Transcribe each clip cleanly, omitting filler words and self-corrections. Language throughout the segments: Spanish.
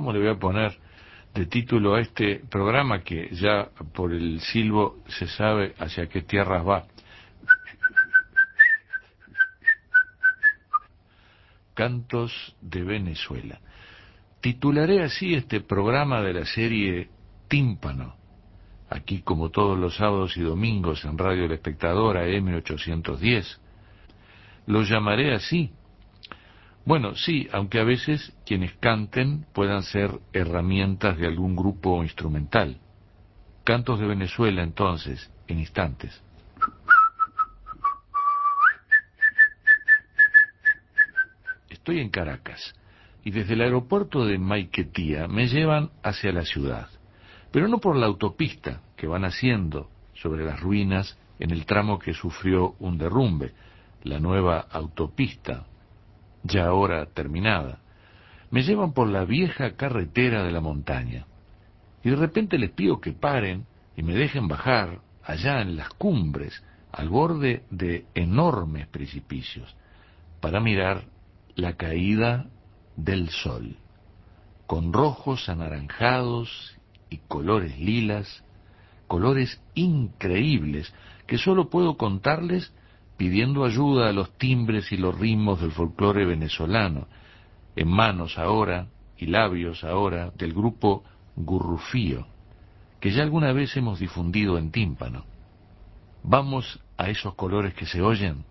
¿cómo le voy a poner de título a este programa que ya por el silbo se sabe hacia qué tierras va? Cantos de Venezuela. Titularé así este programa de la serie Tímpano, aquí como todos los sábados y domingos en Radio El Espectador AM 810. Lo llamaré así. Bueno, sí, aunque a veces quienes canten puedan ser herramientas de algún grupo instrumental. Cantos de Venezuela, entonces, en instantes. Estoy en Caracas y desde el aeropuerto de Maiquetía me llevan hacia la ciudad, pero no por la autopista que van haciendo sobre las ruinas en el tramo que sufrió un derrumbe, la nueva autopista, ya ahora terminada. Me llevan por la vieja carretera de la montaña y de repente les pido que paren y me dejen bajar allá en las cumbres, al borde de enormes precipicios, para mirar la caída del sol, con rojos anaranjados y colores lilas, colores increíbles que solo puedo contarles pidiendo ayuda a los timbres y los ritmos del folclore venezolano, en manos ahora y labios ahora del grupo Gurrufío, que ya alguna vez hemos difundido en tímpano. Vamos a esos colores que se oyen.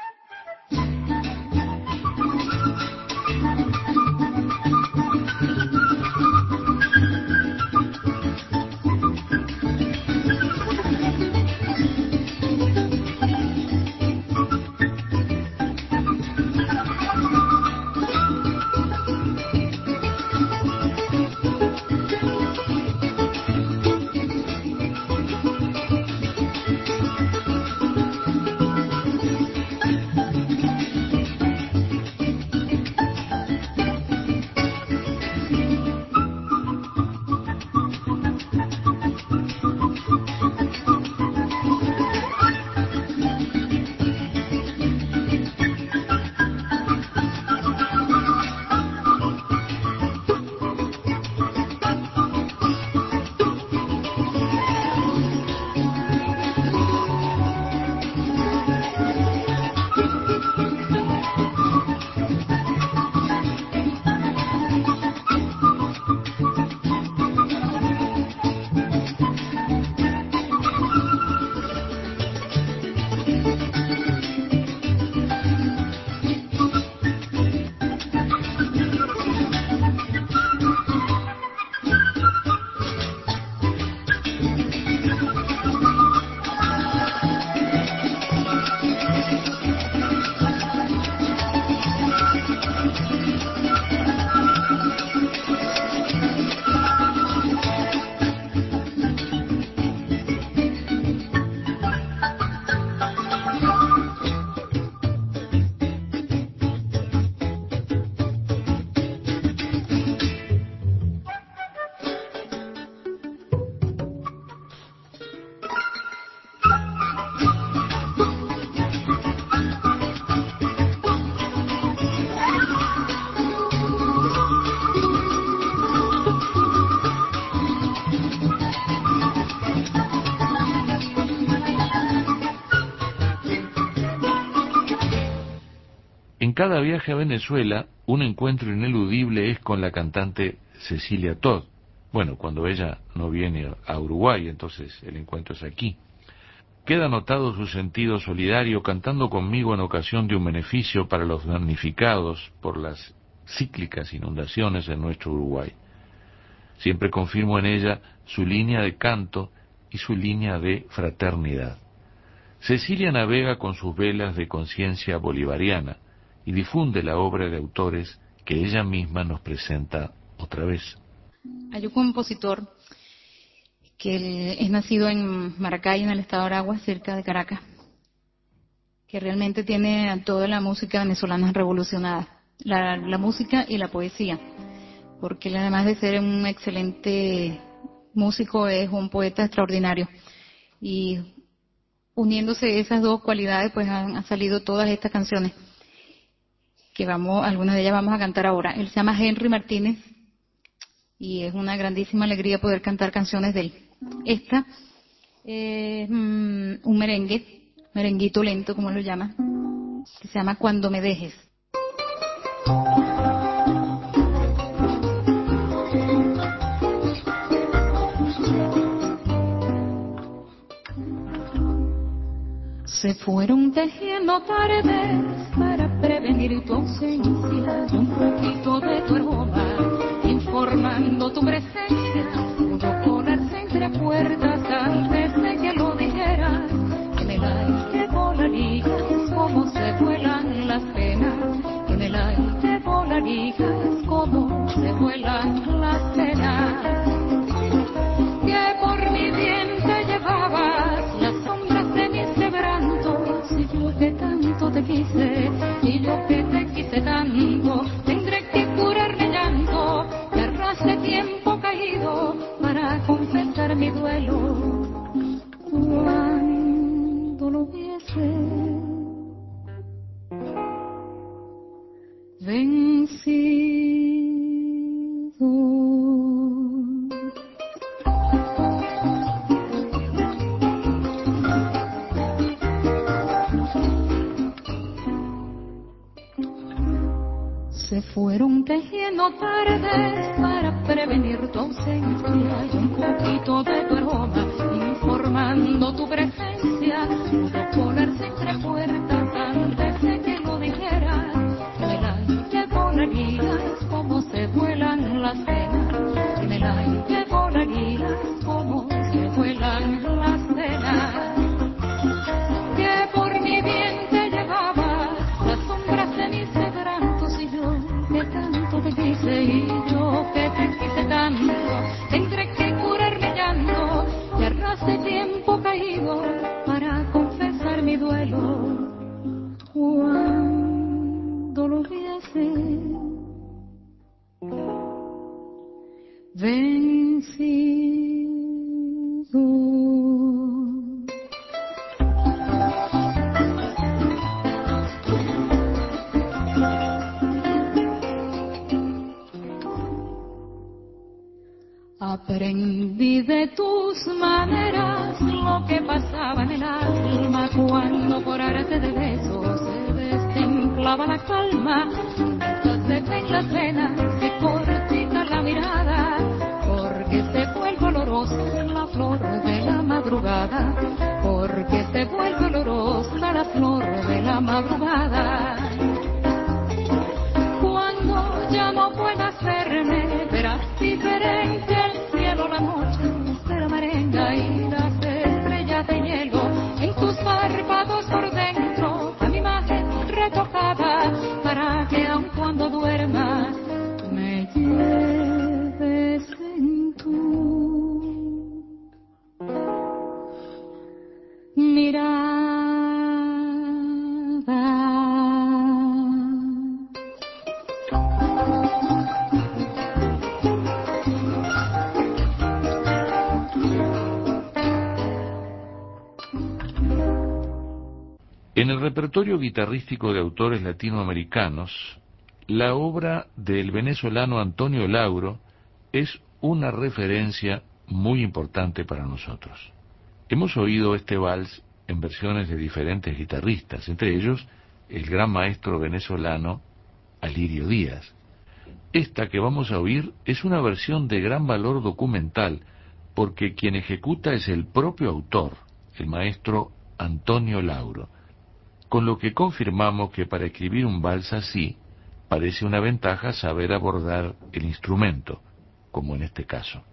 En cada viaje a Venezuela, un encuentro ineludible es con la cantante Cecilia Todd. Bueno, cuando ella no viene a Uruguay, entonces el encuentro es aquí. Queda notado su sentido solidario cantando conmigo en ocasión de un beneficio para los damnificados por las cíclicas inundaciones en nuestro Uruguay. Siempre confirmo en ella su línea de canto y su línea de fraternidad. Cecilia navega con sus velas de conciencia bolivariana y difunde la obra de autores que ella misma nos presenta otra vez. Hay un compositor que es nacido en Maracay, en el estado de Aragua, cerca de Caracas, que realmente tiene toda la música venezolana revolucionada, la música y la poesía, porque él, además de ser un excelente músico, es un poeta extraordinario. Y uniéndose esas dos cualidades, pues han salido todas estas canciones, que algunas de ellas vamos a cantar ahora. Él se llama Henry Martínez y es una grandísima alegría poder cantar canciones de él. Esta es un merenguito lento, como lo llama, que se llama Cuando me dejes. Se fueron tejiendo paredes para prevenir tu ausencia y un poquito de tu aroma, informando tu presencia. Pudo colarse entre puertas antes de que lo dijeras. En el aire volarías como se vuelan las penas. En el aire volarías como se vuelan las penas. Que por mi bien te llevabas las sombras de mis quebrantos, y yo que tanto te quise, y yo que te quise tanto, tendré que curarme llanto, que arrastre tiempo caído para confesar mi duelo. Cuando lo hubiese vencido. Se fueron tejiendo paredes para prevenir tu ausencia y un poquito de tu aroma, informando tu presencia. Pudo colarse entre puertas antes de que lo dijeras. En el aire volarías como se vuelan las penas. En el aire volarías como se vuelan las penas. Que por mi bien te llevaba las sombras de mis quebrantos, y yo que tanto te quise, y yo que te quise tanto, tendré que curarme llanto, que arrastre tiempo caído para confesar mi duelo. Cuando lo hubiese vencido. Aprendí de tus maneras lo que pasaba en el alma cuando por arte de besos se desemplaba la calma. Se ven las venas, se cortita la mirada, porque se vuelve olorosa la flor de la madrugada, porque se vuelve olorosa la flor de la madrugada. Cuando ya no puedas verme, verás diferente el cielo, la noche de la merenga y las estrellas de hielo en tus párpados por dentro, a mi imagen retocada, para que aun cuando duermas me lleves en tu mirada. En el repertorio guitarrístico de autores latinoamericanos, la obra del venezolano Antonio Lauro es una referencia muy importante para nosotros. Hemos oído este vals en versiones de diferentes guitarristas, entre ellos el gran maestro venezolano Alirio Díaz. Esta que vamos a oír es una versión de gran valor documental, porque quien ejecuta es el propio autor, el maestro Antonio Lauro, con lo que confirmamos que para escribir un vals así, parece una ventaja saber abordar el instrumento, como en este caso.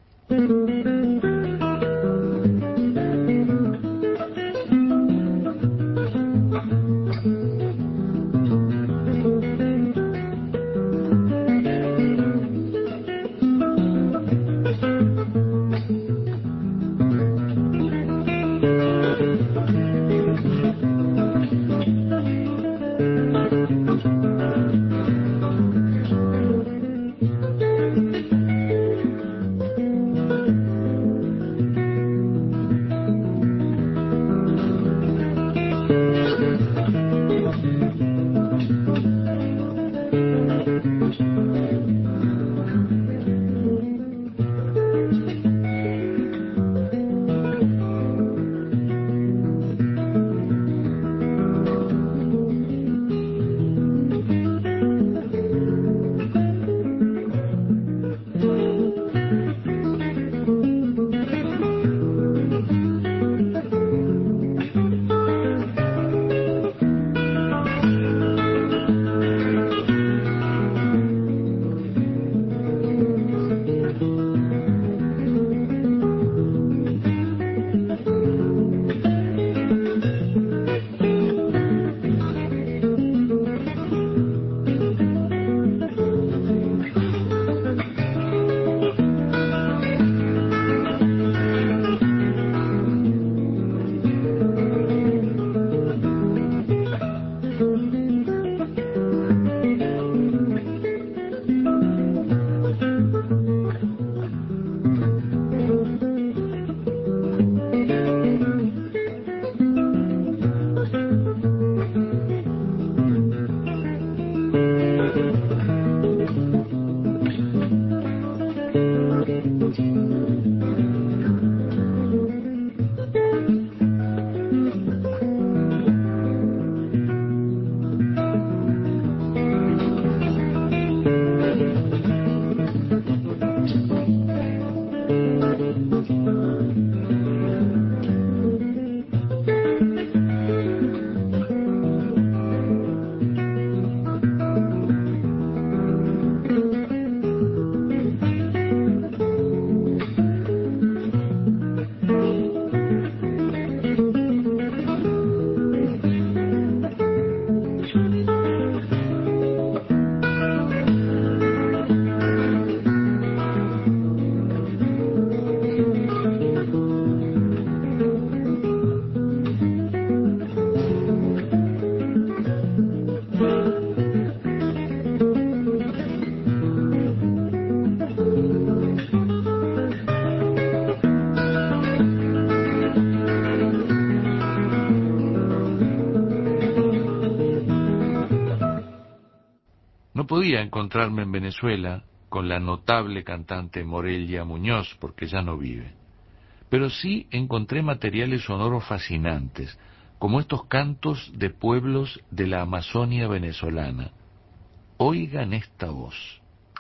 podía encontrarme en Venezuela con la notable cantante Morelia Muñoz, porque ya no vive. Pero sí encontré materiales sonoros fascinantes, como estos cantos de pueblos de la Amazonia venezolana. Oigan esta voz.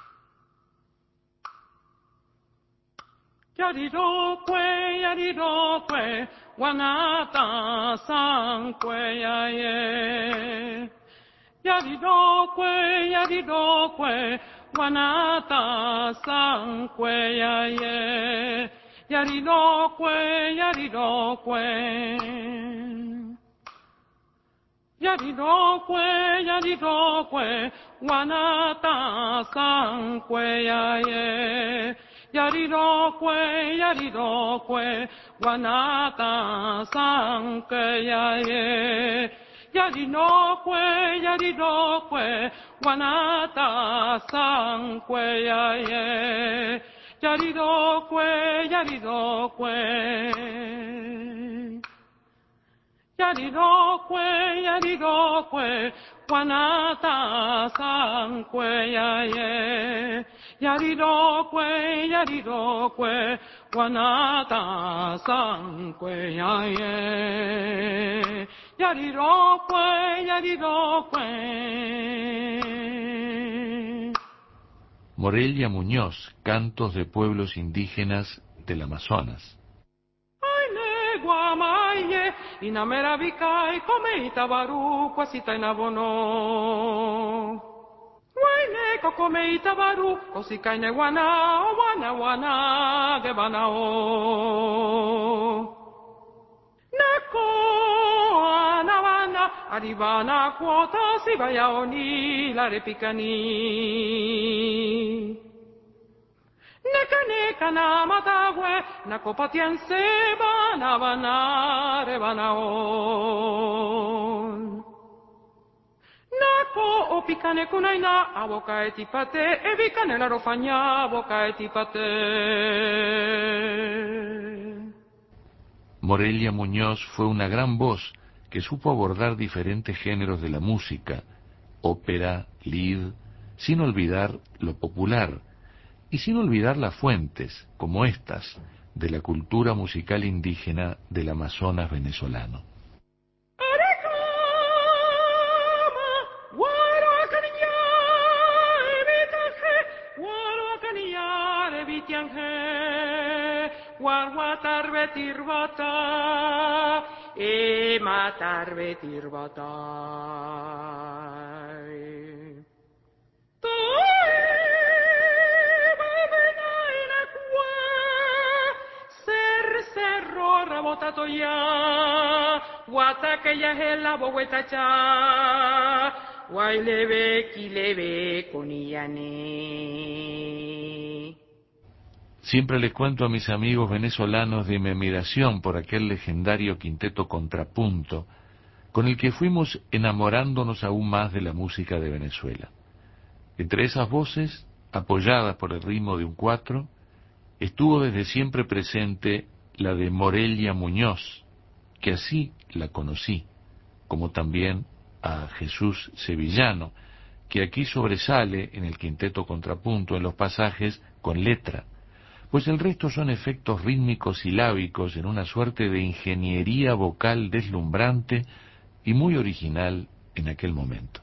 Yarirokwe, wanata sankwe yaye. Yarirokwe, wanata sankwe yaye. Yarirokwe. Yarirokwe, wanata sankwe yaye. Yarirokwe, wanata sankwe yaye. Yarirokwe, wanata sankwe yaye. Yarirokwe. Yarirokwe, wanata sankwe yaye. Yarirokwe, wanata sankwe yaye. Yarirokwe. Morelia Muñoz, cantos de pueblos indígenas del Amazonas. Guamaye, inamera bikai, come itabaru, quasita inabono. Waine come itabaru, osikaine wana, gebanao. Nako, anavana, aribana, quota, si vayaoni, la repicani. Neka na matagwe, na kopatiense bana rebanaon. Nako opikane kunaina, aboka etipate, ebikane la rofaña, aboka etipate. Morelia Muñoz fue una gran voz que supo abordar diferentes géneros de la música, ópera, lied, sin olvidar lo popular, y sin olvidar las fuentes, como estas, de la cultura musical indígena del Amazonas venezolano. Botato ya, guataca ya es la boguetacha, guaylebe, quilebe, conillane. Siempre les cuento a mis amigos venezolanos de mi admiración por aquel legendario quinteto Contrapunto, con el que fuimos enamorándonos aún más de la música de Venezuela. Entre esas voces, apoyadas por el ritmo de un cuatro, estuvo desde siempre presente la de Morelia Muñoz, que así la conocí, como también a Jesús Sevillano, que aquí sobresale en el quinteto Contrapunto en los pasajes con letra, pues el resto son efectos rítmicos silábicos en una suerte de ingeniería vocal deslumbrante y muy original en aquel momento.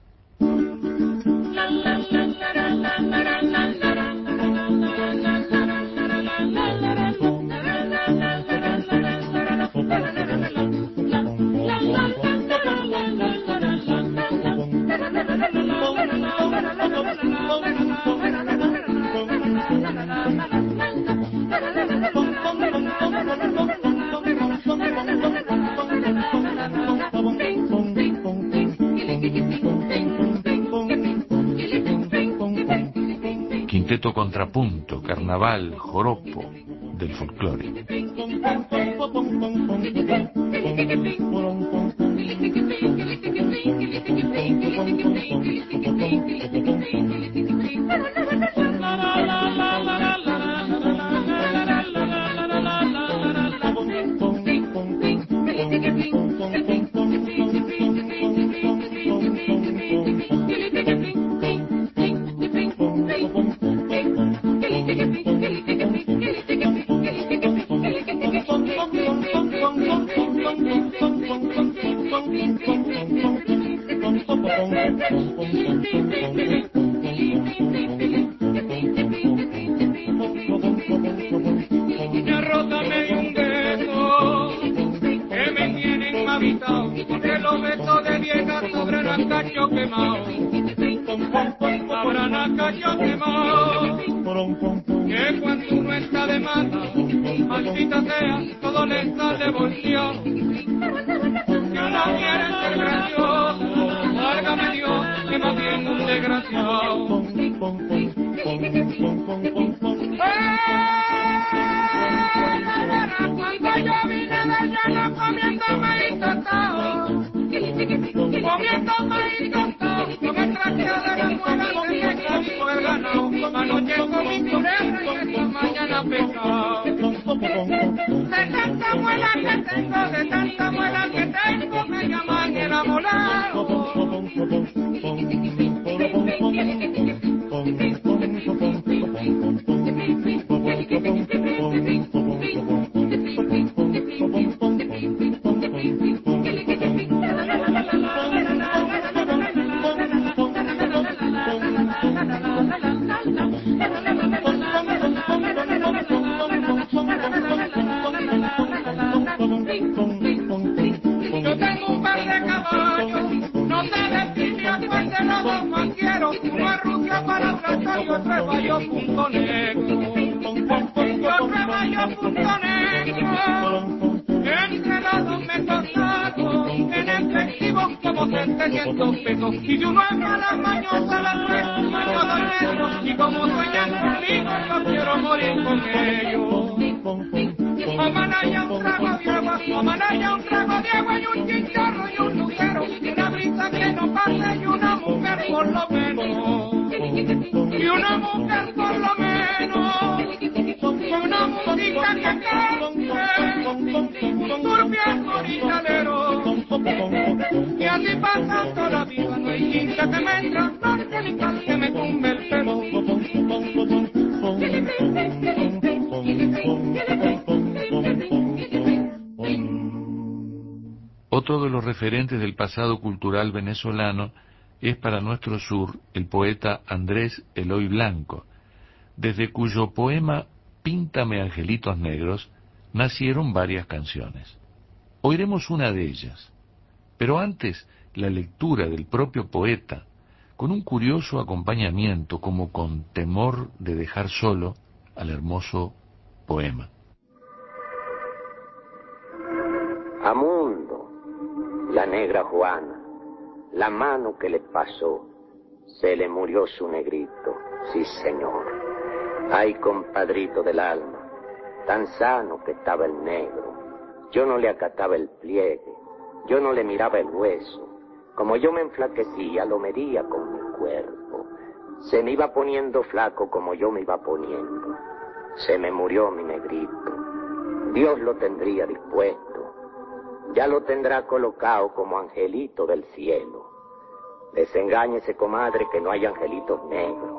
Quinteto Contrapunto, carnaval, joropo del folclore. Una rosa medio un beso que me tienen habitado, porque los besos de vieja sobran a cacho quemado, sabrán a cacho quemado, que cuando uno está de mala, maldita sea, todo le sale bolsillo. Yo no quiero ser gracioso, válgame Dios, que más bien un desgraciado. Cuando yo vine del llano comiendo maíz tostado, con el traqueo de la muela que me comió el ganado, anoche comí culebra y esta mañana pescado. De tanta muela que tengo, me llaman el amolado. Yo tengo un par de caballos, no sabes si me acuerdo de los dos manqueros, uno es rubio para blanco y otro es bayo punto negro. Y otro es bayo punto negro. Entre los dos me costaron en efectivo como 700 pesos. Y si uno es mala mañosa, la tres, yo doy eso. Y como sueñan conmigo, yo quiero morir con ellos. Omanaya un trago de agua, omanaya un trago de agua y un chinchorro y un lucero. Y una brisa que no pase y una mujer por lo menos. Y una mujer por lo menos. Una música que cante, un turbio morinalero. Y así pasando la vida, no hay quinta que me entra, no ni tal que me tumbe el pelo. Otro de los referentes del pasado cultural venezolano es para nuestro sur el poeta Andrés Eloy Blanco, desde cuyo poema Píntame angelitos negros nacieron varias canciones. Oiremos una de ellas, pero antes la lectura del propio poeta, con un curioso acompañamiento como con temor de dejar solo al hermoso poema. Amundo, la negra Juana, la mano que le pasó, se le murió su negrito, sí señor. Ay, compadrito del alma, tan sano que estaba el negro. Yo no le acataba el pliegue, yo no le miraba el hueso. Como yo me enflaquecía, lo medía con mi cuerpo. Se me iba poniendo flaco como yo me iba poniendo. Se me murió mi negrito. Dios lo tendría dispuesto. Ya lo tendrá colocado como angelito del cielo. Desengáñese, comadre, que no hay angelitos negros.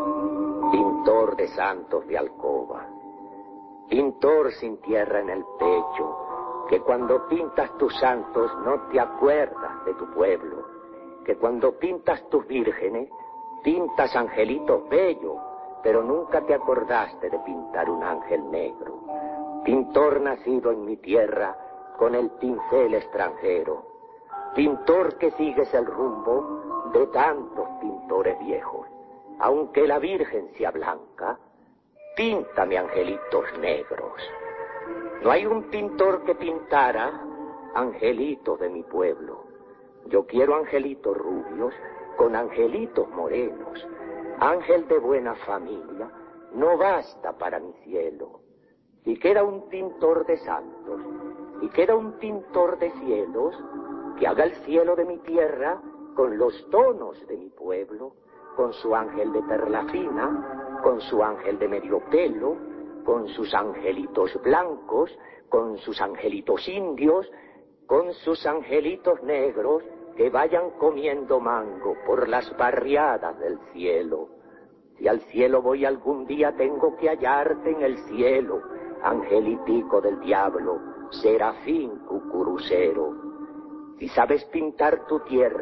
Pintor de santos de alcoba, pintor sin tierra en el pecho, que cuando pintas tus santos no te acuerdas de tu pueblo, que cuando pintas tus vírgenes, pintas angelitos bellos, pero nunca te acordaste de pintar un ángel negro. Pintor nacido en mi tierra con el pincel extranjero, pintor que sigues el rumbo de tantos pintores viejos. Aunque la Virgen sea blanca, píntame angelitos negros. No hay un pintor que pintara angelitos de mi pueblo. Yo quiero angelitos rubios con angelitos morenos. Ángel de buena familia no basta para mi cielo. Y queda un pintor de santos, y queda un pintor de cielos, que haga el cielo de mi tierra con los tonos de mi pueblo, con su ángel de perla fina, con su ángel de medio pelo, con sus angelitos blancos, con sus angelitos indios, con sus angelitos negros, que vayan comiendo mango por las barriadas del cielo. Si al cielo voy algún día, tengo que hallarte en el cielo, angelitico del diablo, serafín cucurucero. Si sabes pintar tu tierra,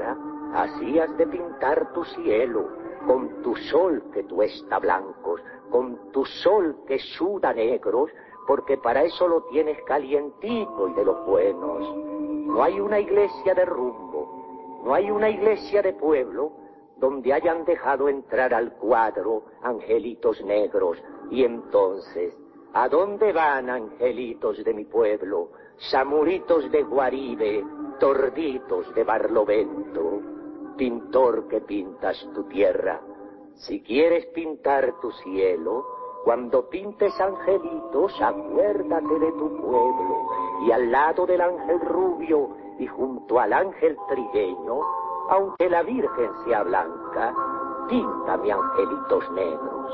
Así has de pintar tu cielo, con tu sol que tuesta blancos, con tu sol que suda negros, porque para eso lo tienes calientito y de los buenos. No hay una iglesia de rumbo, no hay una iglesia de pueblo, donde hayan dejado entrar al cuadro angelitos negros. Y entonces, ¿a dónde van, angelitos de mi pueblo? Samuritos de Guaribe, torditos de Barlovento. Pintor que pintas tu tierra, si quieres pintar tu cielo, cuando pintes angelitos, acuérdate de tu pueblo. Y al lado del ángel rubio y junto al ángel trigueño, aunque la Virgen sea blanca, píntame angelitos negros.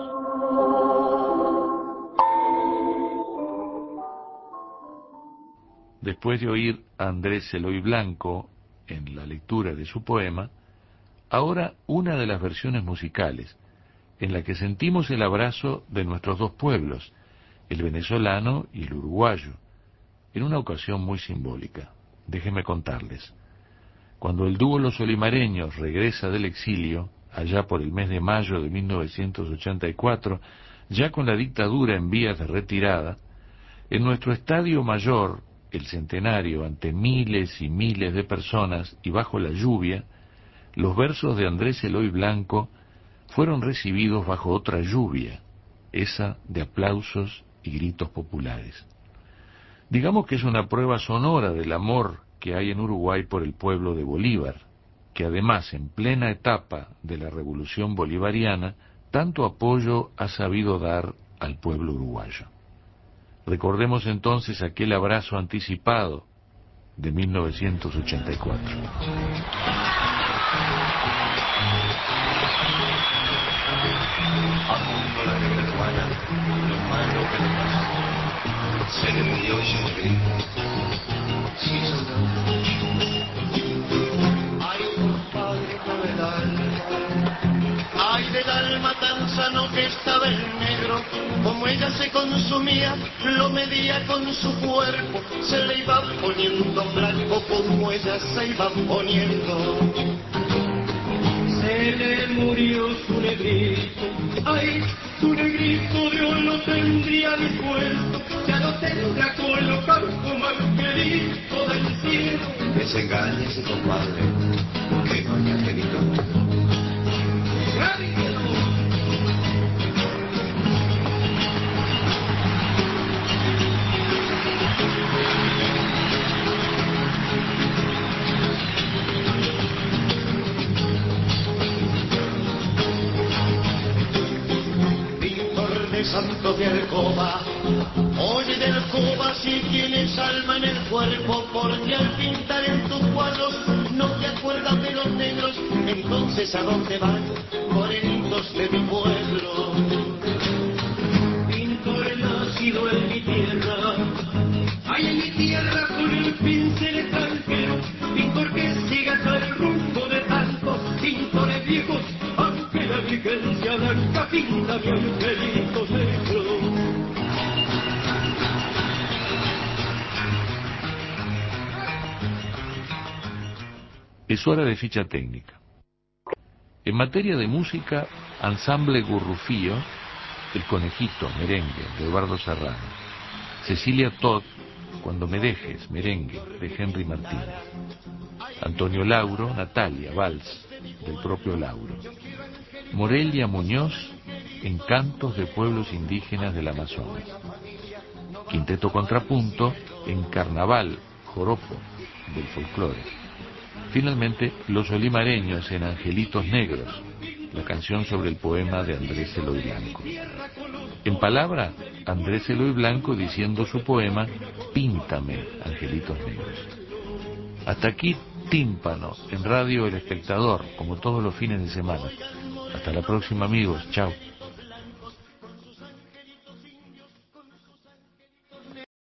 Después de oír a Andrés Eloy Blanco en la lectura de su poema, ahora una de las versiones musicales, en la que sentimos el abrazo de nuestros dos pueblos, el venezolano y el uruguayo, en una ocasión muy simbólica. Déjenme contarles. Cuando el dúo Los Olimareños regresa del exilio, allá por el mes de mayo de 1984, ya con la dictadura en vías de retirada, en nuestro Estadio Mayor, el Centenario, ante miles y miles de personas y bajo la lluvia, los versos de Andrés Eloy Blanco fueron recibidos bajo otra lluvia, esa de aplausos y gritos populares. Digamos que es una prueba sonora del amor que hay en Uruguay por el pueblo de Bolívar, que además en plena etapa de la revolución bolivariana, tanto apoyo ha sabido dar al pueblo uruguayo. Recordemos entonces aquel abrazo anticipado de 1984. A mundo la negra Juana, lo malo que le pasó, se le murió su negrito. Sí, soldado. Ay, compadre del alma, ay del alma tan sano que estaba el negro, como ella se consumía, lo medía con su cuerpo, se le iba poniendo blanco como ella se iba poniendo. Se le murió su negrito, ay, su negrito Dios lo tendría dispuesto, ya lo tendrá colocado como angelito del cielo. Desengáñese, compadre, que no hay angelito. Santo de Alcoba, oye de Alcoba, si tienes alma en el cuerpo, porque al pintar en tus cuadros no te acuerdas de los negros, entonces ¿a dónde van, morenitos de mi pueblo? Pintor nacido en mi tierra, ay, en mi tierra con el pincel extranjero, pintor que siga el rumbo de tantos pintores viejos, aunque la Virgen sea blanca, pinta mi angelito negro. Es hora de ficha técnica. En materia de música, Ensamble Gurrufío, El Conejito, merengue, de Eduardo Serrano. Cecilia Todd, Cuando me dejes, merengue, de Henry Martínez. Antonio Lauro, Natalia, vals, del propio Lauro. Morelia Muñoz, Encantos de pueblos indígenas del Amazonas. Quinteto Contrapunto, en Carnaval, Joropo, del folclore. Finalmente, Los Olimareños en Angelitos Negros, la canción sobre el poema de Andrés Eloy Blanco. En palabra, Andrés Eloy Blanco diciendo su poema Píntame, Angelitos Negros. Hasta aquí Tímpano, en Radio El Espectador, como todos los fines de semana. Hasta la próxima, amigos. Chao.